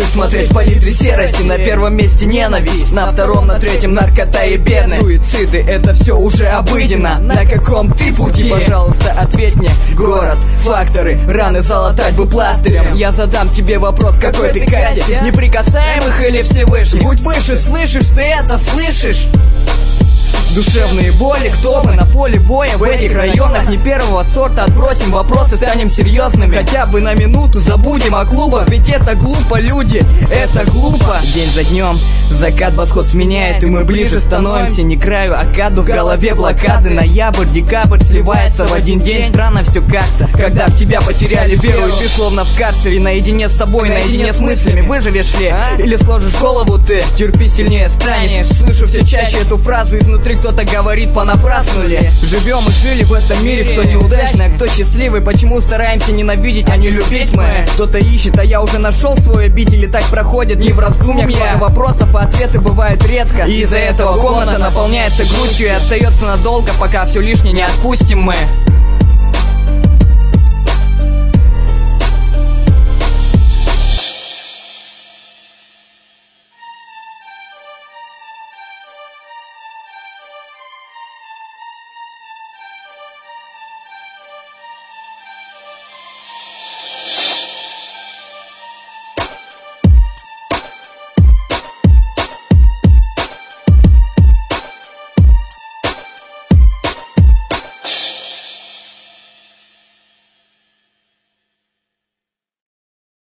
привык смотреть в палитре серости. На первом месте ненависть, на втором, на третьем наркота и бедность. Суициды, это все уже обыденно. На каком ты пути? Пожалуйста, ответь мне. Город, факторы, раны залатать бы пластырем. Я задам тебе вопрос, какой ты Катя? Неприкасаемых или Всевышний? Будь выше, слышишь, ты это слышишь? Душевные боли, кто мы на поле боя в этих районах не первого сорта. Отбросим вопросы, станем серьезными. Хотя бы на минуту забудем о клубах. Ведь это глупо, люди, это глупо. День за днем, закат восход сменяет, и мы ближе становимся не к краю, а к аду. В голове блокады, ноябрь, декабрь сливается в один день. Странно все как-то, когда в тебя потеряли веру, и ты словно в карцере, наедине с собой, наедине с мыслями. Выживешь ли? Или сложишь голову ты? Терпи, сильнее станешь. Слышу все чаще эту фразу изнутри. Кто-то говорит, понапрасну ли? Живем и жили в этом мире, кто неудачный, а кто счастливый. Почему стараемся ненавидеть, а не любить мы? Кто-то ищет, а я уже нашел свой обитель. И так проходит не в раздумьях. Много вопросов, а ответы бывают редко. И из-за этого комната наполняется грустью и остается надолго, пока все лишнее не отпустим мы.